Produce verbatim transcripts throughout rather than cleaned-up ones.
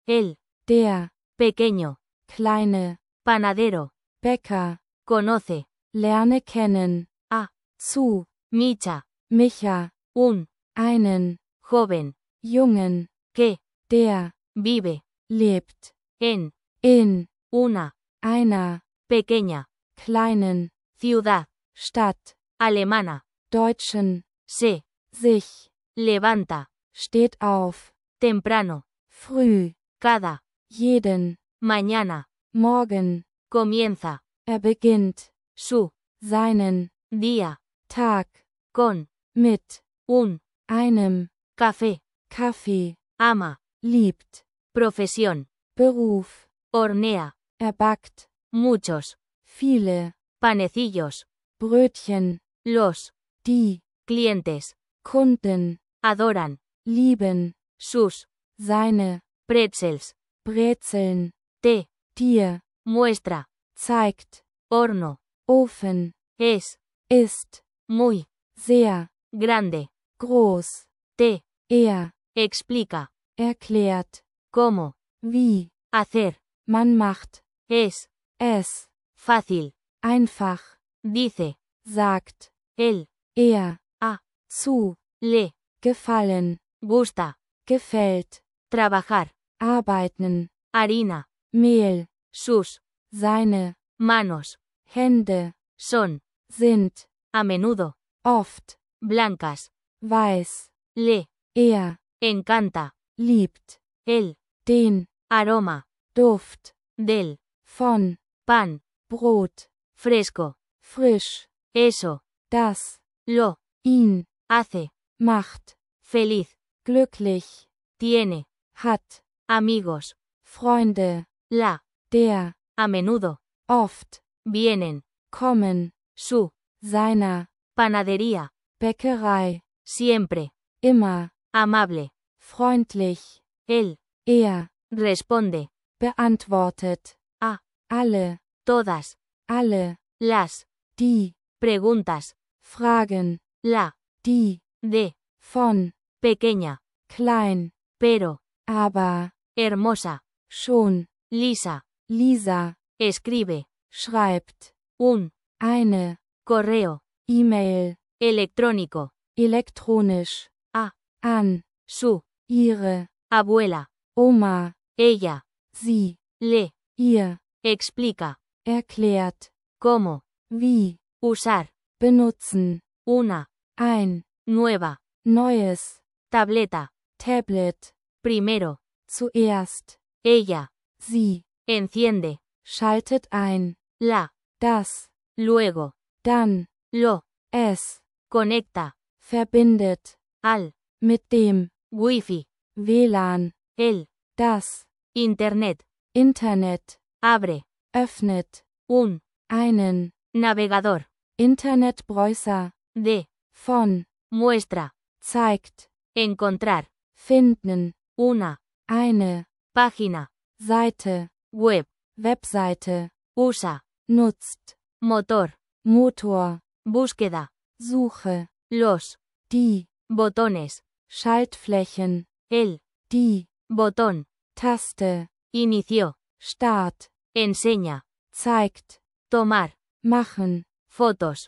El. Der. Pequeño. Kleine. Panadero. Bäcker. Conoce. Lerne kennen. A. Zu. Micha. Micha. Un. Einen. Joven. Jungen. Que. Der. Vive. Lebt. En. In. Una. Einer. Pequeña. Kleinen. Ciudad. Stadt. Alemana. Deutschen. Se. Sich. Levanta. Steht auf. Temprano. Früh. Cada. Jeden. Mañana. Morgen. Comienza. Er beginnt. Su. Seinen. Día. Tag. Con. Mit. Un. Einem. Café. Kaffee. Ama. Liebt. Profesión. Beruf. Hornea. Er backt. Muchos. Viele. Panecillos. Brötchen. Los. Die. Clientes. Kunden. Adoran. Lieben. Sus. Seine. Pretzels. Brezeln. Te. Dir. Muestra. Zeigt. Horno. Ofen. Es. Ist. Muy. Sehr. Grande. Groß. Te. Er. Explica. Erklärt. Cómo. Wie. Hacer. Man macht. Es. Es. Fácil. Einfach. Dice. Sagt. Él. Er. A. Zu. Le. Gefallen. Gusta. Gefällt. Trabajar. Arbeiten. Harina. Mehl. Sus. Seine. Manos. Hände. Son. Sind. A menudo. Oft. Blancas. Weiß. Le. Er. Encanta. Liebt. El. Den. Aroma. Duft. Del. Von. Pan. Brot. Fresco. Frisch. Eso. Das. Lo. Ihn. Hace. Macht. Feliz. Glücklich. Tiene. Hat. Amigos. Freunde. La. Der. A menudo. Oft. Vienen. Kommen. Su. Seiner. Panadería. Bäckerei. Siempre. Immer. Amable. Freundlich. Él. Er. Responde. Beantwortet. A. Alle. Todas. Alle. Las. Die. Preguntas. Fragen. La. Die. De. Von. Pequeña. Klein. Pero. Aber. Hermosa. Schon. Lisa. Lisa. Escribe. Schreibt. Un. Eine. Correo. E-Mail. Electrónico. Elektronisch. A. An. Su. Ihre. Abuela. Oma. Ella. Sie. Le. Ihr. Explica. Erklärt. Cómo. Wie. Usar. Benutzen. Una. Ein. Nueva. Neues. Tableta. Tablet. Primero. Zuerst. Ella. Sie. Enciende. Schaltet ein. La. Das. Luego. Dann. Lo. Es. Conecta. Verbindet. Al. Mit dem. Wi-Fi. W L A N. El. Das. Internet. Internet. Abre. Öffnet. Un. Einen. Navegador. Internetbrowser. De. Von. Muestra. Zeigt. Encontrar. Finden. Una. Eine. Página. Seite. Web. Webseite. Usa. Nutzt. Motor. Motor. Búsqueda. Suche. Los. Die. Botones. Schaltflächen. El. Die. Botón. Taste. Inició. Start. Enseña. Zeigt. Tomar. Machen. Fotos.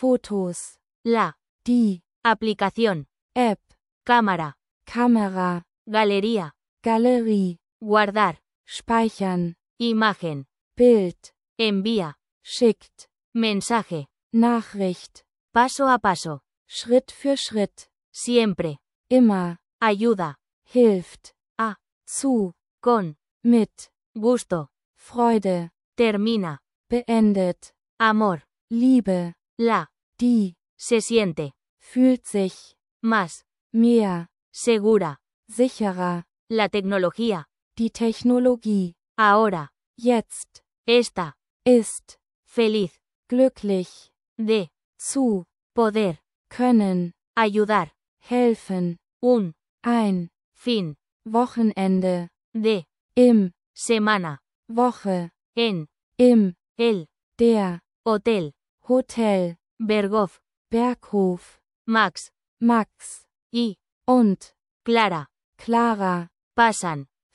Fotos. La. Die. Aplicación. App. Cámara. Kamera. Galería. Galerie. Guardar. Speichern. Imagen. Bild. Envía. Schickt. Mensaje. Nachricht. Paso a paso. Schritt für Schritt. Siempre. Immer. Ayuda. Hilft. A. Zu. Con. Mit. Gusto. Freude. Termina. Beendet. Amor. Liebe. La. Die. Se siente. Fühlt sich. Más. Mehr. Segura. Sicherer. La tecnología. Die Technologie. Ahora. Jetzt. Esta. Ist. Feliz. Glücklich. De. Zu. Poder. Können. Ayudar. Helfen. Un. Ein. Fin. Wochenende. De. Im. Semana. Woche. En. Im. El. Der. Hotel. Hotel. Berghof. Berghof. Max. Max. Y. Und. Clara. Clara. Pasan.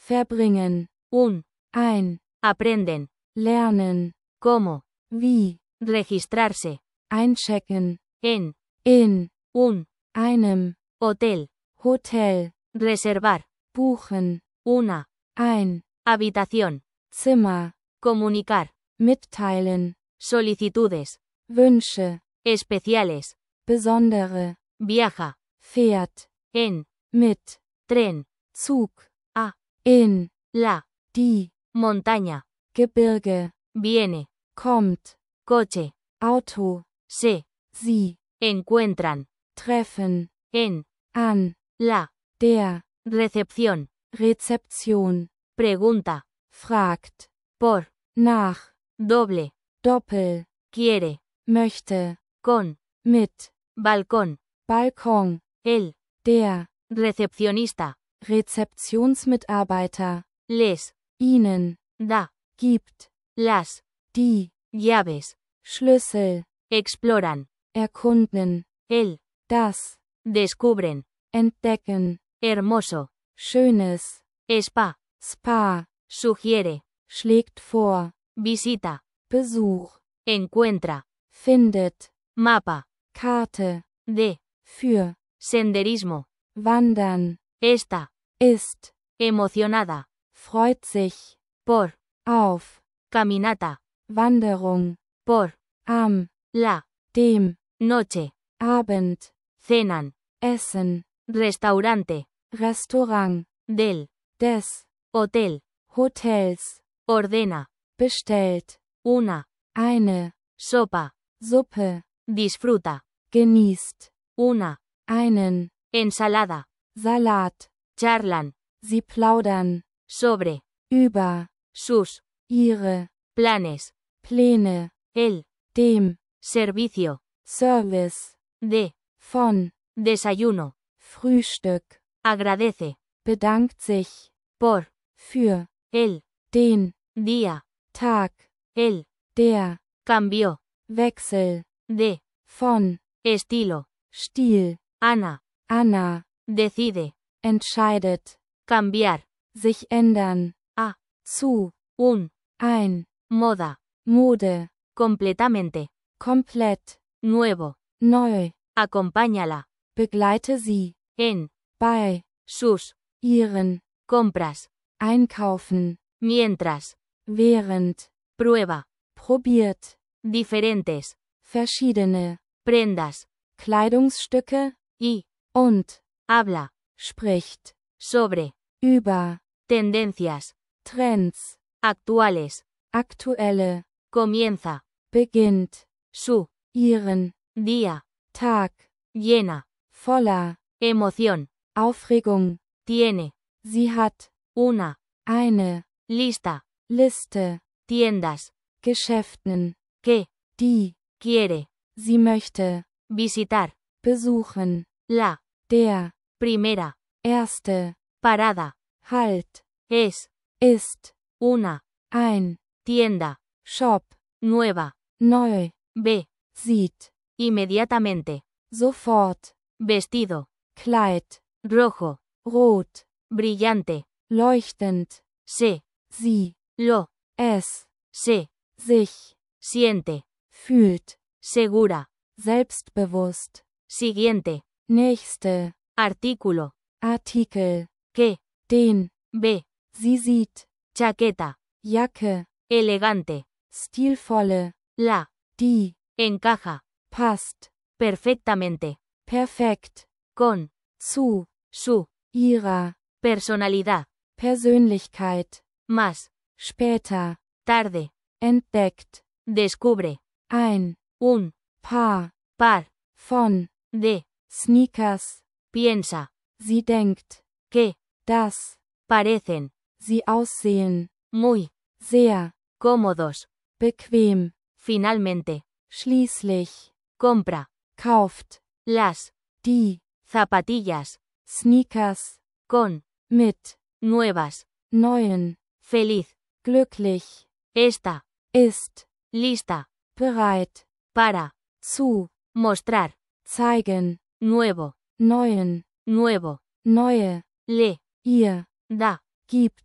verbringen, un, ein, aprenden, lernen, cómo, wie, registrarse, einchecken, en, in, un, einem, hotel, Hotel, reservar, buchen, una, ein, habitación, Zimmer, comunicar, mitteilen, solicitudes, Wünsche, especiales, besondere, viaja, fährt, en, mit, tren, Zug, a, in, la, die, montaña, Gebirge, viene, kommt, coche, Auto, se, sie, encuentran, treffen, en, an, la, der, recepción, Rezeption, pregunta, fragt, por, nach, doble, Doppel, quiere, möchte, con, mit, balcón, Balkon, el, der, recepcionista, Rezeptionsmitarbeiter, les, ihnen, da, gibt, las, die, llaves, Schlüssel, exploran, erkunden, el, das, descubren, entdecken, hermoso, schönes, spa, Spa, sugiere, schlägt vor, visita, Besuch, encuentra, findet, mapa, Karte, de, für, senderismo, wandern, esta, ist, emocionada, freut sich, por, auf, caminata, Wanderung, por, am, la, dem, noche, Abend, cenan, Essen, restaurante, Restaurant, del, des, hotel, Hotels, ordena, bestellt, una, eine, sopa, Suppe, disfruta, genießt, una, einen, ensalada, Salat, charlan, sie plaudern, sobre, über, sus, ihre, planes, Pläne, el, dem, servicio, Service, de, von, desayuno, Frühstück, agradece, bedankt sich, por, für, el, den, día, Tag, el, der, cambió, Wechsel, de, von, estilo, Stil, Ana, Anna, decide, entscheidet, cambiar, sich ändern, a, zu, un, ein, moda, Mode, completamente, komplett, nuevo, neu, acompáñala, begleite sie, en, bei, sus, ihren, compras, einkaufen, mientras, während, prueba, probiert, diferentes, verschiedene, prendas, Kleidungsstücke, y, und, habla, spricht, sobre, über, tendencias, Trends, actuales, aktuelle, comienza, beginnt, su, ihren, día, Tag, llena, voller, emoción, Aufregung, tiene, sie hat, una, eine, lista, Liste, tiendas, Geschäften, que, die, quiere, sie möchte, visitar, besuchen, la, der, primera, erste, parada, Halt, es, ist, una, ein, tienda, Shop, nueva, neu, ve, sieht, inmediatamente, sofort, vestido, Kleid, rojo, rot, brillante, leuchtend, se, sie, lo, es, se, sich, siente, fühlt, segura, selbstbewusst, siguiente, nächste, artículo, Artikel, que, den, ve, sie sieht, chaqueta, Jacke, elegante, stilvolle, la, die, encaja, passt, perfectamente, perfekt, con, zu, su, ihrer, personalidad, Persönlichkeit, más, später, tarde, entdeckt, descubre, ein, un, Paar, par, von, de, Sneakers, piensa, sie denkt, que, dass, parecen, sie aussehen, muy, sehr, cómodos, bequem, finalmente, schließlich, compra, kauft, las, die, zapatillas, Sneakers, con, mit, nuevas, neuen, feliz, glücklich, esta, ist, lista, bereit, para, zu, mostrar, zeigen, nuevo, neuen, nuevo, neue, le, ihr, da, gibt,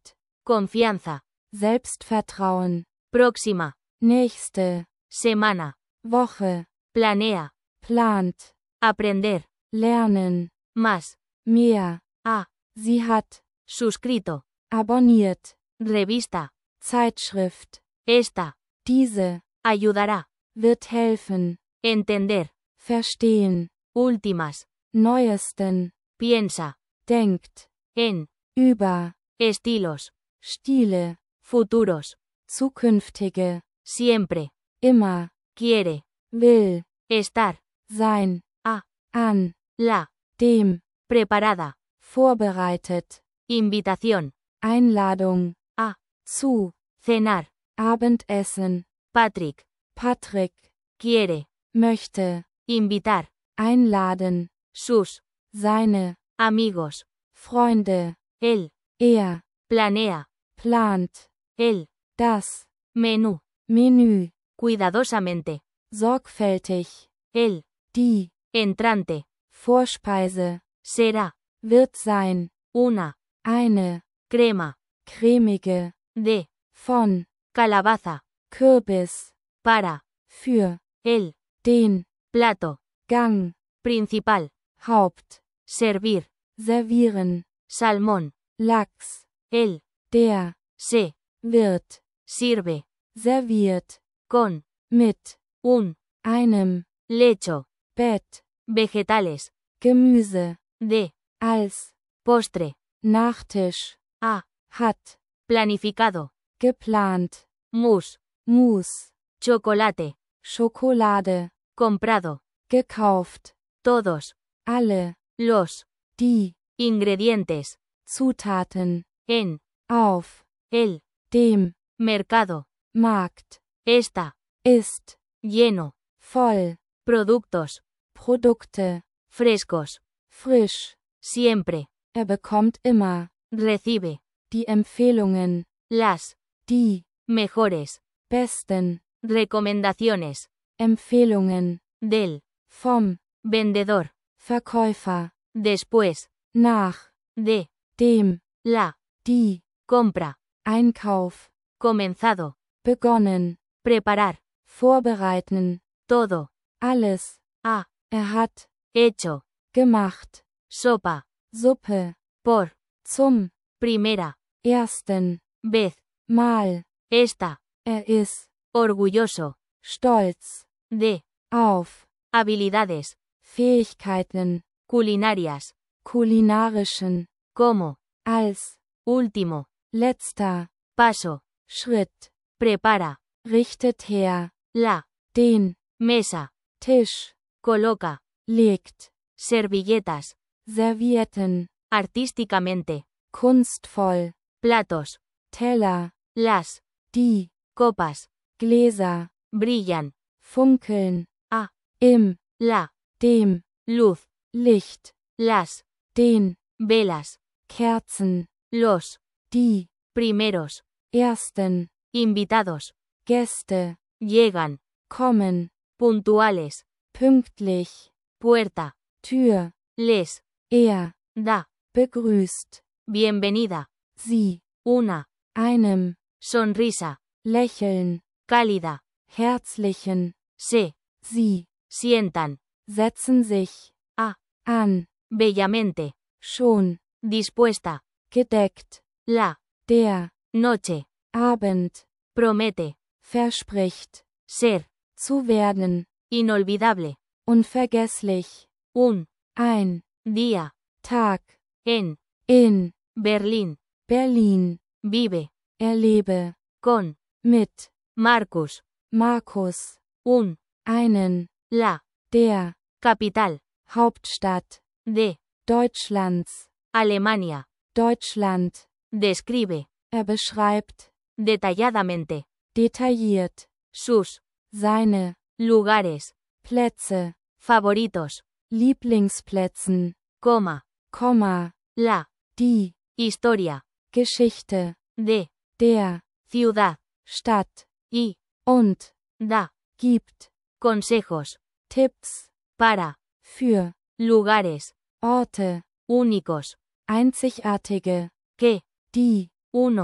confianza, Selbstvertrauen, próxima, nächste, semana, Woche, planea, plant, aprender, lernen, más, mehr, ha, sie hat, suscrito, abonniert, revista, Zeitschrift, esta, diese, ayudará, wird helfen, entender, verstehen, últimas, neuesten, piensa, denkt, en, über, estilos, Stile, futuros, zukünftige, siempre, immer, quiere, will, estar, sein, a, an, la, dem, preparada, vorbereitet, invitación, Einladung, a, zu, cenar, Abendessen, Patrick, Patrick, quiere, möchte, invitar, einladen, sus, seine, amigos, Freunde, él, er, planea, plant, él, das, menú, Menü, cuidadosamente, sorgfältig, él, die, entrante, Vorspeise, será, wird sein, una, eine, crema, cremige, de, von, calabaza, Kürbis, para, für, el, den, plato, Gang, principal, Haupt, servir, servieren, salmón, Lachs, el, der, se, wird, sirve, serviert, con, mit, un, einem, lecho, Bett, vegetales, Gemüse, de, als, postre, Nachtisch, a, hat, planificado, geplant, mousse, Mousse, chocolate, Schokolade, comprado, gekauft, todos, alle, los, die, ingredientes, Zutaten, en, auf, el, dem, mercado, Markt, esta, ist, lleno, voll, productos, Produkte, frescos, frisch, siempre, er bekommt immer, recibe, die Empfehlungen, las, die, mejores, besten, recomendaciones, Empfehlungen, del, vom, vendedor, Verkäufer, después, nach, de, dem, la, die, compra, Einkauf, comenzado, begonnen, preparar, vorbereiten, todo, alles, ha, er hat, hecho, gemacht, sopa, Suppe, por, zum, primera, ersten, vez, Mal, esta, er ist, orgulloso, stolz, de, auf, habilidades, Fähigkeiten, culinarias, kulinarischen, como, als, último, letzter, paso, Schritt, prepara, richtet her, la, den, mesa, Tisch, coloca, legt, servilletas, Servietten, artísticamente, kunstvoll, platos, Teller, las, die, copas, Gläser, brillan, funkeln, a, im, la, dem, luz, Licht, las, den, velas, Kerzen, los, die, primeros, ersten, invitados, Gäste, llegan, kommen, puntuales, pünktlich, puerta, Tür, les, er, da, begrüßt, bienvenida, sie, una, einem, sonrisa, lächeln, cálida, herzlichen, se, sie, sientan, setzen sich, a, an, bellamente, schon, dispuesta, gedeckt, la, der, noche, Abend, promete, verspricht, ser, zu werden, inolvidable, unvergesslich, un, ein, día, Tag, en, in, Berlín, Berlin, vive, erlebe, con, mit, Marcus, Markus, un, einen, la, der, capital, Hauptstadt, de, Deutschlands, Alemania, Deutschland, describe, er beschreibt, detalladamente, detailliert, sus, seine, lugares, Plätze, favoritos, Lieblingsplätzen, coma, Komma, la, die, historia, Geschichte, de, der, ciudad, Stadt, y, und, da, gibt, consejos, Tipps, para, für, lugares, Orte, únicos, einzigartige, que, die, uno,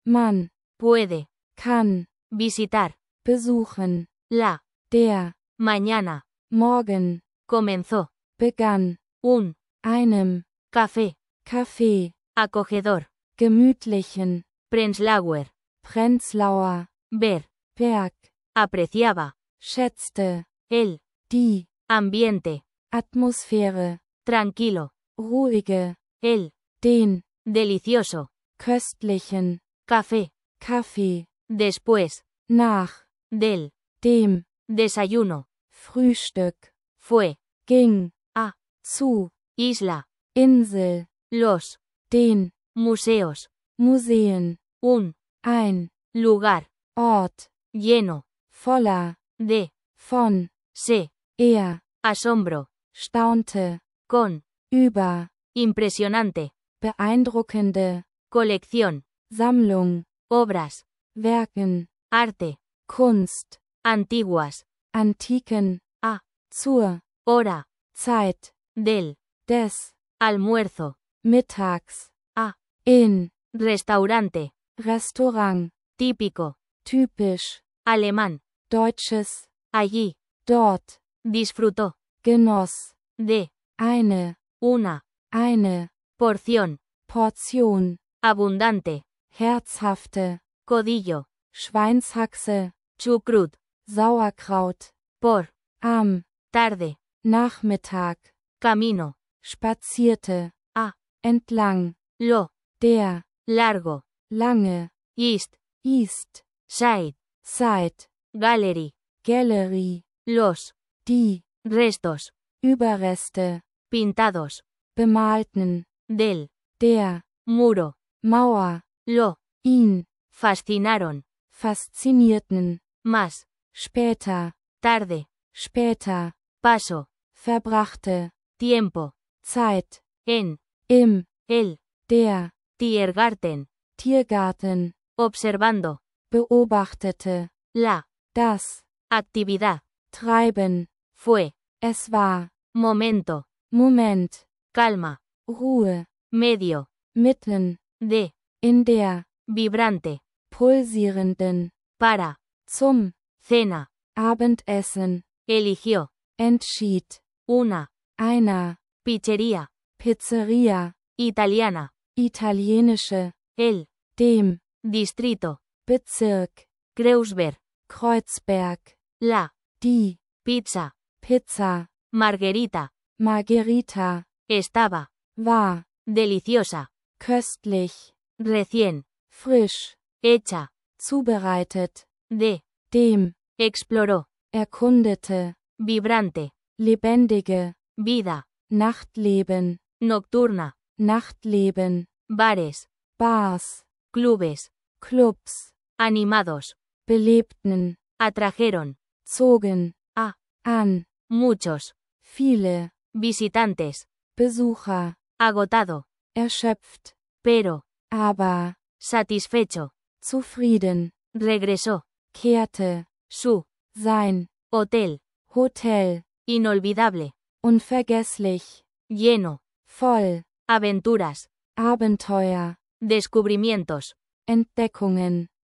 man, puede, kann, visitar, besuchen, la, der, mañana, morgen, comenzó, begann, un, einem, café, Kaffee, acogedor, gemütlichen, Prenzlauer, Prenzlauer, ver, Berg, apreciaba, schätzte, el, die, ambiente, Atmosphäre, tranquilo, ruhige, el, den, delicioso, köstlichen, café, Kaffee, después, nach, del, dem, desayuno, Frühstück, fue, ging, a, zu, isla, Insel, los, den, museos, Museen, un, ein, lugar, Ort, lleno, voller, de, von, se, er, asombro, staunte, con, über, impresionante, beeindruckende, colección, Sammlung, obras, Werken, arte, Kunst, antiguas, antiken, a, zur, hora, Zeit, del, des, almuerzo, mittags, a, in, restaurante, Restaurant, típico, typisch, alemán, deutsches, allí, dort, disfrutó, genoss, de, eine, una, eine, porción, Portion, abundante, herzhafte, codillo, Schweinshaxe, chucrut, Sauerkraut, por, am, tarde, Nachmittag, camino, spazierte, a, entlang, lo, der, largo, lange, east, East, side, Side, gallery, Gallery, los, die, restos, Überreste, pintados, bemalten, del, der, muro, Mauer, lo, ihn, fascinaron, faszinierten, más, später, tarde, später, paso, verbrachte, tiempo, Zeit, en, im, el, der, Tiergarten, Tiergarten, observando, beobachtete, la, das, actividad, Treiben, fue, es war, momento, Moment, calma, Ruhe, medio, mitten, de, in der, vibrante, pulsierenden, para, zum, cena, Abendessen, eligió, entschied, una, einer, pizzería, Pizzeria, italiana, italienische, el, dem, distrito, Bezirk, Kreuzberg, Kreuzberg, la, die, pizza, Pizza, margarita, Margherita, estaba, war, deliciosa, köstlich, recién, frisch, hecha, zubereitet, de, dem, exploró, erkundete, vibrante, lebendige, vida, Nachtleben, nocturna, Nachtleben, bares, Bars, clubes, Clubs, animados, belebten, atrajeron, zogen, a, an, muchos, viele, visitantes, Besucher, agotado, erschöpft, pero, aber, satisfecho, zufrieden, regresó, kehrte, su, sein, hotel, Hotel, inolvidable, unvergesslich, lleno, voll, aventuras, Abenteuer, descubrimientos, Entdeckungen,